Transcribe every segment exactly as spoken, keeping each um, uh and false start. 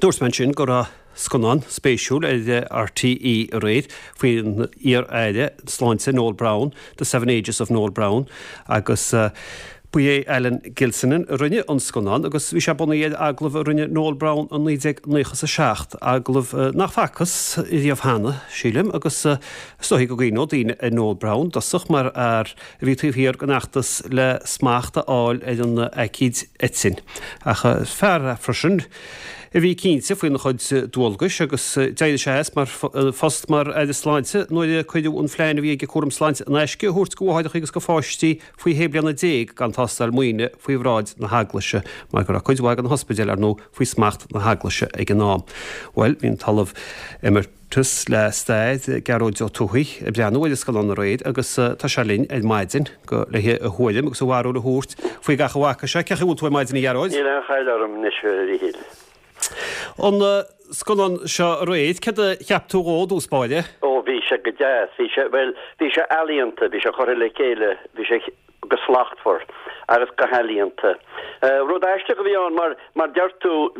Dúirsman sin go raibh sconán spéisiúil é R T E réid faoin ar éide sláinte Noel Brown, The Seven Ages of Noel Brown, agus uh, bu é Ellen Gilsonin rinne an sconán, agus bhí sé buna iad aglah rinne Noel Brown an níos a seacht aglah uh, nach facas i dtíobh hana sílim, agus uh, stohí go gino díine Noel Brown, dasach mar ar bhí tíomhhíar go nachtas le smáachta áil é an ecíd etsin. Ach fear frisin, I bhí cínte faoin chuid dúolgus agus déide sé mar fast mar éidir sláinte, nuair chuidú an phléin a bhí ag cuam sláinte an éisce, thuirt go háideach agus go fáistí faoi héblianna déag gan tastal muoine faoi bhráid na haglaise, mar gur a chuidhhaig an hospidéal ar nó faoi smacht na haglaise ag an nám. Well, hín talamh immer tus le staid garóid ó túthaí a breanúil is galán réid agus tá se linn ag maidin go le a thuilim agus bhharú le thuirt faoi gachahacha se cecha bhúil maidin i garóid. Ní an chailearm nisfuir An scolan seo réid, cad a cheaptú ród ús báide? Ó, bhí se go deas, bhí se, well, bhí se alianta, bhí se choir le céile, bhí se go slacht for, agus go halianta. Rud eiste go bhí an, mar, mar deirtú,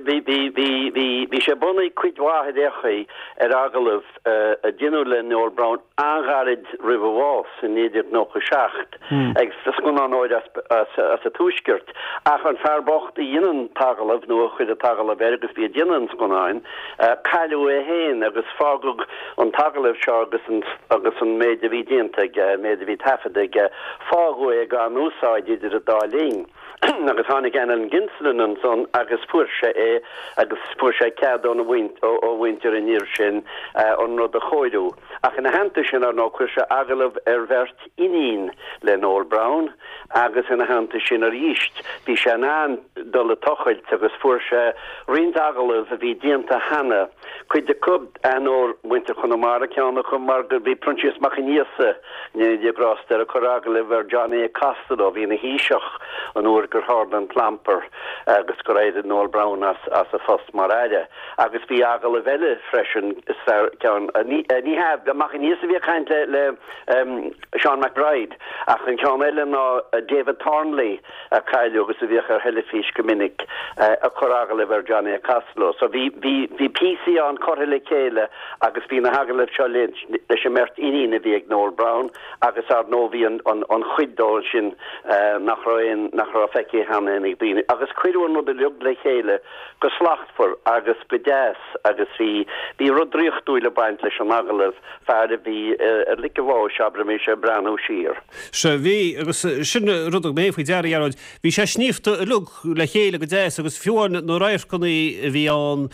bhí se buna cuidháid échaí ar agalah a dinú le Noel Brown angarid ribh bhás in éidir nó go seacht, ag scolan óid as a túisgirt, ach an fearbocht i dhéanaan tagalah nó chuid a tagalah agus bhí dhéanaan scoláin, caiilú é héin agus fágug an tagalah seo agus an méid a bhí déanta, méid a bhí tafadig, fágú é gan úsáid idir a dálín. agus hánig Ellen Gilsonin an son agus fuairse é agus fuairse cead an ó winter in ír sin an rud a choidú. Ach in a hananta sin ar nó chuirse agalah ar bheirt inín le Noel Brown, agus in a hananta sin ar íist, bhí sé an dul a tochailt agus fuairse rind agalah a bhí dianta hana, chuid de cub an ó winter chun amara ceanna chun mar gur bhí pruntius machiníasa ní diagrástar a chur agalah ar Johnny Costello hí na híiseach an úr gur Harlan Clamper agus go réidir Noel Brown as, as a fust mar aide. Agus bhí agal a bheile freisin ceann ní heb, de mach níos a bhí chaint le, le um, Sean McBride, ach an ceann eile ná uh, David Thornley a caiilú agus a bhíoch ar Hellefís Gomininic uh, a chur agal a bhar Johnny Costello. So bhí P C an choir le céile agus bhí na hagal seo leis a mert inína bhí ag Noel Brown agus ar nó bhí an, an, an chuiddóil sin uh, nach roiin nach ro feici hanna ag bíine. Agus cuiidúin rud a leog le chéile go slacht for agus bedás agus bhí bhí rudríochtúil le baint leis an agalah fearr bhí ar lic a bháil seabra mé sé breanú sír. Se bhí agus sin rud mé faoi dearí arad, bhí sé sníomhta lug le chéile go dés agus fiúin nó réir chunaí bhí an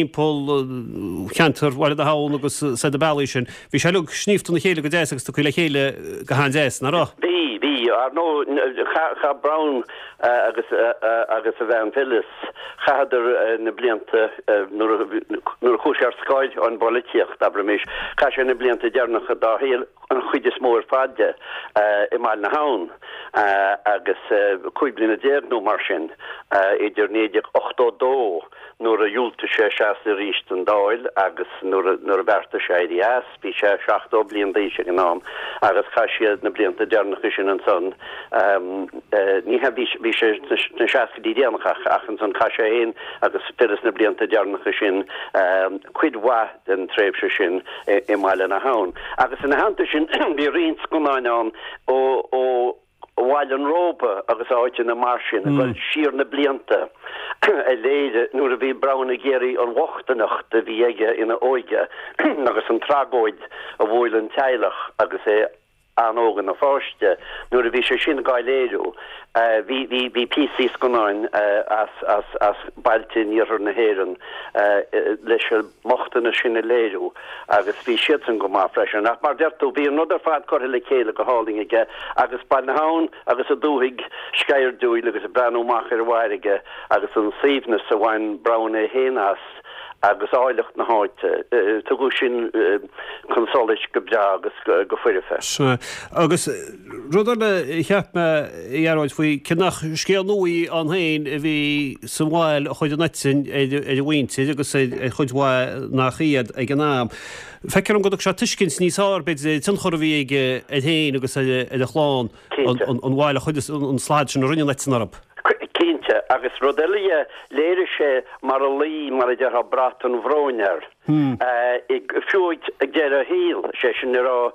hímpol cheantar bhile a hán agus sa de bailí sin, bhí sé lug sníomhta na chéile go dés agus tú le chéile go há dés na rá? Bhí, bhí, ar nó cha Brown agus agus a bhean Phyllis chaidir na blianta nuair chúis ar scoid an bolitiacht aber mis cha sé na blianta dearnach a dá héal an chuide smór fadde i máil na hán agus chuid blina déag nó mar sin idir néideag ochtó dó nuair a dúlta sé seasta ríist an dáil agus nuair a berta sé í as bhí sé seachtó blion díise an nám agus cha siad na blianta dearnach sin an son ní ha bhí sé na seacadí déanachach ach an son cha sé héin agus firas na blianta dearnacha sin cuidhá den tréimhse sin i máile na hán. Agus in na hananta sin bhí rion sconáin an ó ó bhhail an rópa agus áite na mar sin a bhfuil siar na blianta a léide nuair a bhí Brown a géirí an wachtanacht a bhí aige ina óige agus an tragóid a bhfuil an teilech agus é an ógan na fáiste nuair a bhí sé sin gailéadú bhí P C sconáin as bailtin íar na héireann leis mochtana sin a léadú agus bhí sian go má freisin ach mar deirtú bhí an nudar fad choir le céile go háling aige agus bail na hán agus a dúigh scair dúil agus a breanúmach ar bhairige agus an síomhnas a bhain Brown é hénas agus áilecht na háite tuú sin consolis go bra agus go fuirife. Agus rudar le cheapme dhearáid faoi cinnach scéal nuí an hain a bhí san bháil a chuid an netsin é bhainte agus chuid bháil nach chiad ag an náam. Feicear an godach se tuiscint níos ábid tin chor bhí ag héin agus a chláán an bháil a chuid an sláid sin a rinne netsin arab. Inte agus rodelia léire sé mar a lí mar a dear brat an bhróinear. Ig fiúid ag dear a híl sé sin rá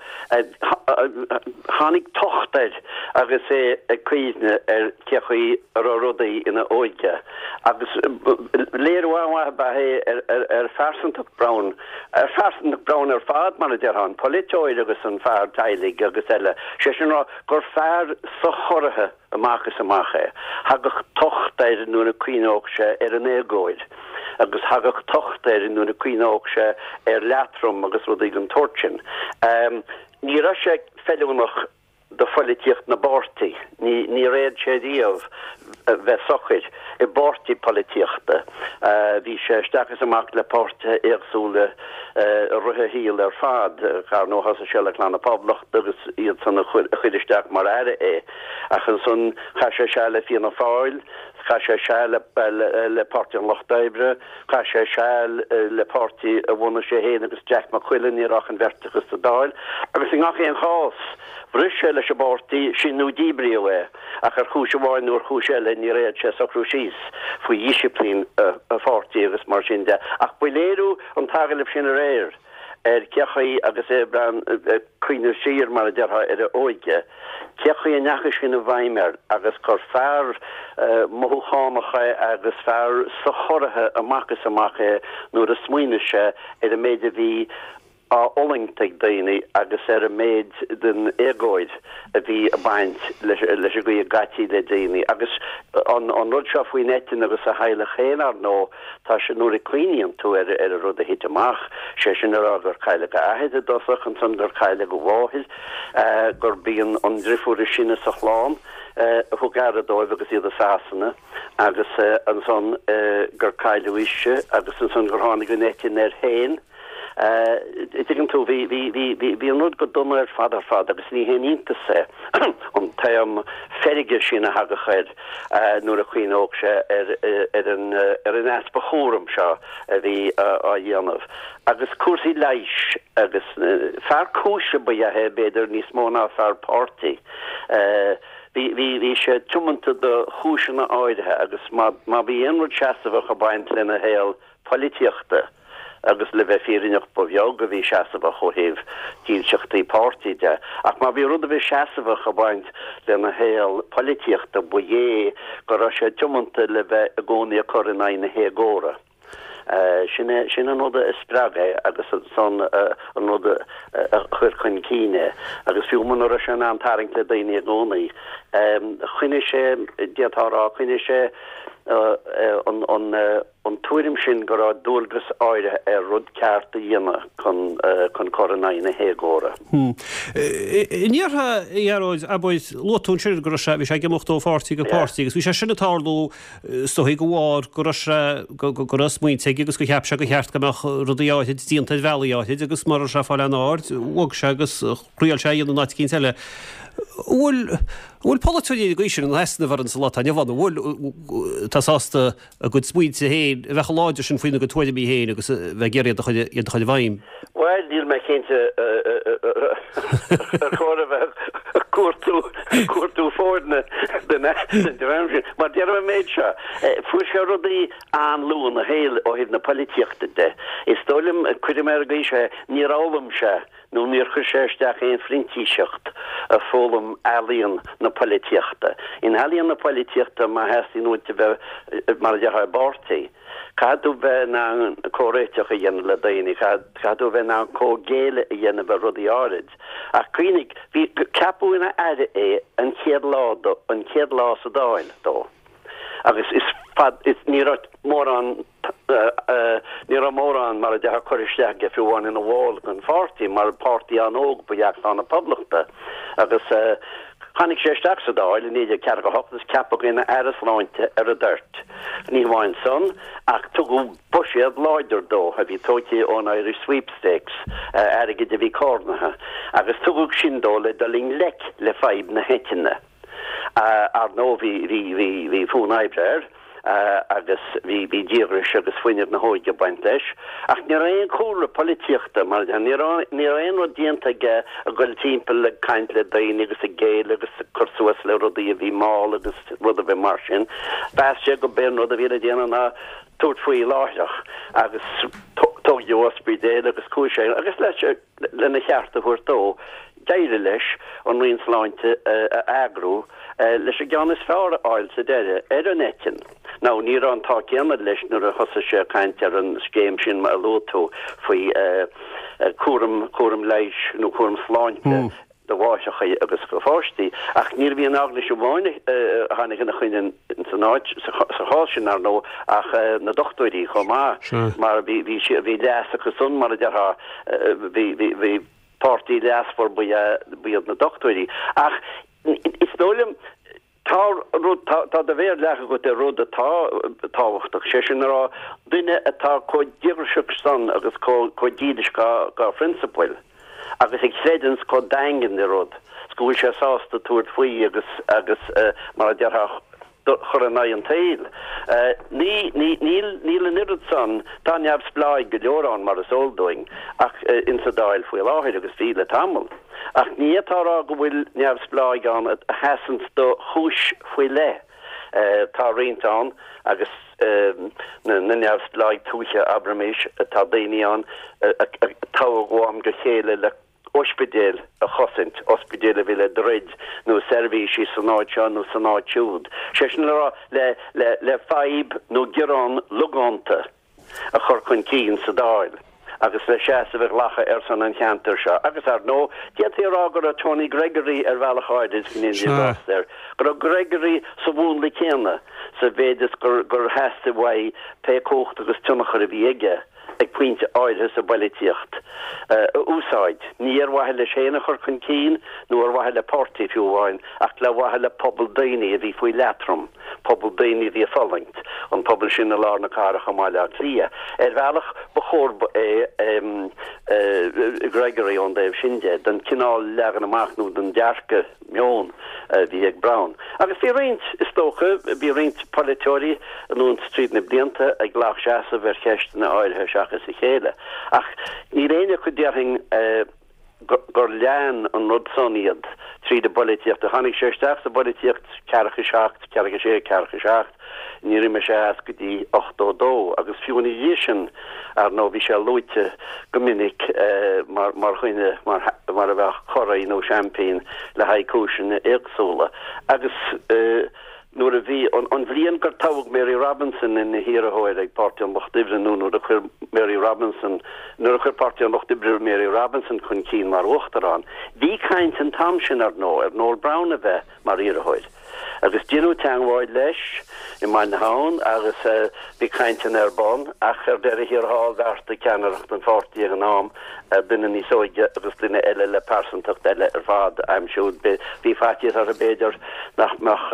hánig tochtaid agus é ag cuiine ar cechaí ar rudaí ina óige. Agus léirhá bahé ar fersantach braun ar fersantach braun ar fad mar a dear an politóid agus an fear tailig agus eile. sé sin rá gur fear sa chorathe amachchas amachcha. Hagach tochtaid nuair na cuineóg sé ar an éagóid. agus hagach tochtaid nuair na cuineóg sé ar leatrum agus rud ag an torchin. Um, ní ra sé fellúnach de politiocht na borti, ní, ní réad sé díomh bheith sochid i borti politiochta. Bhí sé stachas amach le porta éagsúla ruthe híal ar fad, char nó has a sele chlána poblacht agus iad sanna chuidisteach mar aire é. Achas son cha sé se le fianna fáil, cha sé se le, le, le porti an Lochdaebre, cha sé se le porti a bhna sé héin agus Jack McQuillan í rach an vertigus a dáil. Agus i ngach éon chás, bhrisse leis a borti sin nó díbrío é, ach ar chúise bháin nuair chúise le ní réad sé sa chrúsís faoi díisiplín a forti agus mar sin de. Ach builéirú an tagalib sin a réir. Er cechaí agus é bran cuiine sír mar a deartha ar a óige. Cechaí a neachas sin a bhaimar agus chur fear mothúchámacha agus fear sa chorathe amachchas amachcha nuair a smuoine sé ar a méid a bhí a olingteag daoine agus ar a méid den éagóid a bhí a baint leis a go a gatí le daoine. Agus an rud seo faoi netin agus a heile chéanar nó tá se nuair a cuiníonn tú ar a rud a hit amach, sé sin ar gur chaile go ahead a dosach an san gur chaile go bháthil, gur bíon an drifúir sinna sa chláán, chu gar a dóibh agus iad a sásanna, agus an son gur chaile uise, agus an son gur tháinig go netin ar héin. Itigin tú hí an rud go dumar ar fad ar fad agus ní hén ínta sé an taim ferige sin a hagachaid nuair a chuoinóg sé ar an aspa chóram seo a bhí á dhéanamh. Agus cuasaí leis agus fear cúise ba dhéthe beidir níos mó ná fear pártaí. Bhí sé tumananta do chúiseanna áidethe agus má bhí inrad seasamh a baint lena héal polítíochta. Agus le bheith fírinneach bo bheag go bhí seasamh chohéh díseachtaí pártaí de. Ach má bhí rud a bhí seasamh a baint lena héal polítíochta bu dhé go ra sé tumananta le bheith a gcónaí a choranna na héagóra. Sin an nóda is sprage agus son an nóda chuir chun cíine agus fiúman ra sé an taring le daoine a gcónaí. Chuine sé diatárá chuine sé an túirim sin go rá dúlgus áire ar rud ceart a dhéana chun choranna na héagóra. Níortha dhearóid a buid lotún siir go sé bhí sé gimochtó fáirtí go páirtí, agus bhí sé sinna tálú stoí go bháir go smuointe agus go cheap se go cheart goach rudaáid tíontaid bhealaáid agus mar se fáil an áir, uag se agus chríal sé dhéanú náid cín eile. Bhfuil polítíí go sin an heisna bhar an sa láta bhna bhfuil tásásta a go smuointe héin bheitcha láidir sin faoine go tuaide mí héin agus bheith géirí iad chuid bhaim. Well, díl me chénte chóir bheith cuatú cuatú fórna den sin, mar dear me méid se fu se rudaí an lún a héil ó híh na polítíochta de. Is tólim chuidir mar a gaiise ní rálam se nó níor chu séisteach éon flintíiseocht a fólam ealaíonn na polítíochta. In ealaíonn na polítíochta má heasí nuainte bheith mar a deartha bártaí. Cadú bheith ná córéiteach a dhéanamh le daoine, cadú bheith ná cógéile a dhéanamh a rudaí árid. Ach cuoinnig, bhí capúna aire é an chéad lá an chéad lá sa dáil dó. Agus is fad is ní mór an ní mór an mar a deach choiristeach ge fiúháin ina bháil an fáirtí mar pártaí an óg buheach an na poblachta. Agus chanig sé steach sa dáil in idir cear go hotas ceapach ina airasláinte ar a d'irt. Ní bhain son ach tugu buisiad láidir dó a bhí tóiti ón Irish sweepstakes aige de bhí córnathe. Agus tugu sin dó le daling lec le feib na heitine. Ar nó bhí fún eibreir agus bhí bhí díris agus foiinear na hóide baint leis. Ach ní raon cúla polítíochta mar ní raon ru dianta ge a goil timppel le caiint le daoine agus a géile agus chusuas le rudaí a bhí máil agus rud a bheith mar sin. Bás sé go ben rud a bhí a déanana na tuairt faoi láideach agus tógú ospidéil agus cúise agus leis lena cheartta chuirtó deire leis an rion sláinte a agrú leis a gceannas fearr áil sa deire ar an etin. Ná ní an tá ceanad leis nuair a thosa sé caint ar an scéim sin mar lótó faoi cuaram cuaram leis nó cuaram sláinte de bháisecha agus go fáistí ach níor bhíon agla se bháine hánig na chuine sanáid sa hásin ar nó ach na dochtoirí chum má mar bhí bhí leasa go sun mar a deartha bhí pártaí leasfor buiad na dochtoirí ach is dólim tá tá de bhéir lecha go de rud a táhachtach sé sin rá duine atá có ddíirseach san agus có díidir gá principal agus ag sédans có daingen de rud scoil sé sásta túirt faoi agus agus mar a deartha chur an an tail. Ní níl an irid san tá neamh spláid go leorán mar a sóldóing ach in sa dáil faoi láthir agus fíle tamil. Ach níatárá go bhfuil neamh spláid an a hasans do chúis faoi le. Tá réintán agus na neamh spláid túise abramis tá daine an tá gháim go chéile le ospidéal a chosint, ospidéal a bhile drid nó servíisi sanáidseán nó sanáidsiúd. Sé sin le le le le faib nó girán lugánta a chur chun cín sa dáil. agus le séasa bh lacha ar san an cheantar seo. Agus ar nó, diatíará gur a Tony Gregory ar bhealacháid is fin Indianáir. Gur a Gregory sa bhún le céanna sa bhéidir gur gur heasta bhaid pe cócht agus tunachar a bhí aige ag puinte áidhe sa bailíocht. Úsáid, ní ar bhaithe le séna chur chun cín, nó ar bhaithe le pártaí fiúháin, ach le bhaithe le pobl daoine a bhí faoi letrum, pobl daoine bhí a folingt, an pobl sin na lár na cáracha máile a tlia. Er bhealach ba chór Gregory an déh sinide, den cinál legan amach nó den dearca mion bhí ag Brown. Agus bhí réint is tócha, bhí réint politóirí an ún stríd na blianta ag ghlach seasa bhar cheist na áirithe seachas i chéile. Ach, ní réine chu dearthing gur lean an rud soniad trí de bolítíocht a chanig séisteach sa bolítíocht cearcha seacht, cearcha sé, cearcha seacht, ní rime sé as go dtí ochtó dó, agus fiúna dhísin ar nó bhí sé lúite gomininic mar chuine mar a bheith choraí nó champagne le haicúsin éagsúla. Agus nuair a bhí an bhríon gur tabhag Mary Robinson in na hírathóir ag páirtí an Lochdibre nó nuair a chuir Mary Robinson nuair a chuir páirtí an Lochdibre Mary Robinson chun cín mar uachtarán. Bhí caint an tam sin ar nó ar Noel Brown a bheith mar hírathóir. Agus dinú teanghhaid leis i main hán agus bhí caint an arbán ach ar deir a híorthá bhearta ceanaracht an fáirtí an nám duine níos óige agus duine eile le persantacht eile ar fad aimsiúd bhí fátíad ar a béidir nach nach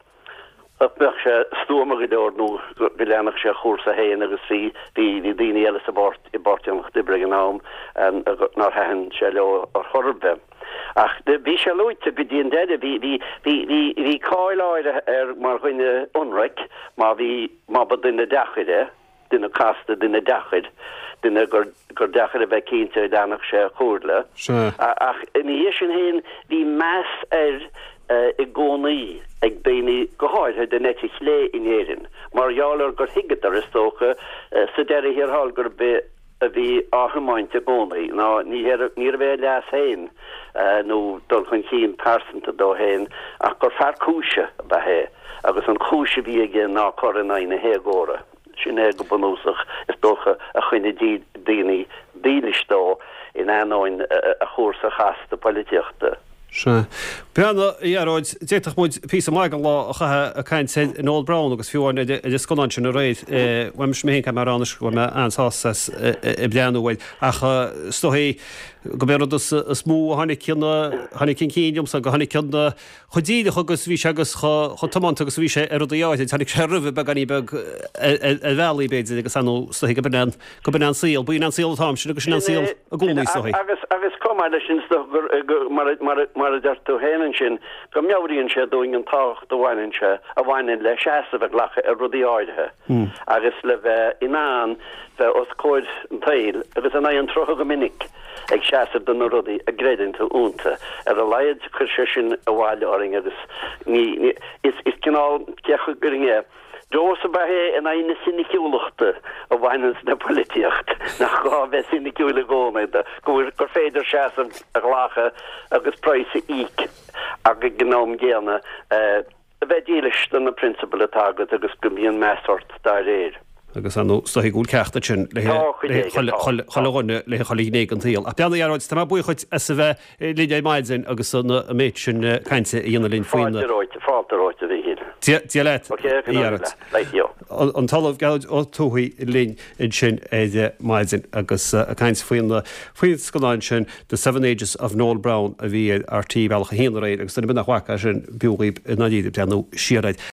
Ach bech sé stoomige door nu gelennig sé choerse heen agus fi die die die hele se bord i bord nog de brengen naam en naar hen selo or horbe. Ach de vi se loite be die dede vi vi vi vi vi kaileide er maar hunne onrek maar vi maar bad in de dachide dinne kaste dinne dachid dinne gur gur dachide be kinte danach sé choerle. Ach in hichen heen die mass er i gcónaí ag daoine go háirthe de netí lé in éireann. Mar jaler gur hiigad ar is tócha sa deir hir hall gur be a bhí áthamainte gcónaí. Ná ní ar bheith leas hain nó dul chun cín persanta dó hain ach gur fear cúise ba hé agus an cúise bhí ige ná choranna na hégóra. Sin é go bunúsach is dócha a chuine daoine daoinistó in anáin a chósa chasta políteachta. Se. Beanna iarráid déach muid pí maigan lá a chathe a caiint sé Noel Brown agus fiúin idir scoáin sin a réid bhaim mé ce marránas go me ansáas i bleanúhaid ach stohí go bé smú hánig cinna hánig cin cíom sa go hánig cinna chodíide chugus bhí agus chu tamanta agus bhí sé ar áid tánig sé ruh be ganí be bhelí béidir agus an stohí go ben go ben an síl, buon an síl tám sin agus sin an síl a gúnaí stohí. Agus agus comáile sin mar mar deirú héan sin go meabhríonn sé dúing an tácht do bhhainn se a bhhainn le seasa bheith lecha a rudí áidethe agus le bheith inán bheith os cóid an tail agus an éon trocha go minic ag seasa don rudí a gréidirnta únta ar a leiad chu sin a bháile áring agus ní is is cinál cecha goringe Dós a bahé en aine sinnikiúlachte a bhainens na politiocht nach gá bheith sinnikiúla góna goir gur féidir seaam a lácha agus preise ík a gnóm géana a bheith díileist an na principal atagad agus gomíon measort da réir. agus an stoí gúil ceachta sin choine le cholíné an tíal. A peanna arráid tá buí chuid a sa bheith líide maidzin agus san a méid sin caiinte íonna lín faoine. Fáilteráid a bhí hí. Tí leit an talamh gaid ó túthaí lín in sin éide maidzin agus a caiint faoin faoin scoláin sin the Seven Ages of Noel Brown a bhí R T bailcha héanaréid agus duna bin nach bhacha sin buúíb na díad peanú siaraid.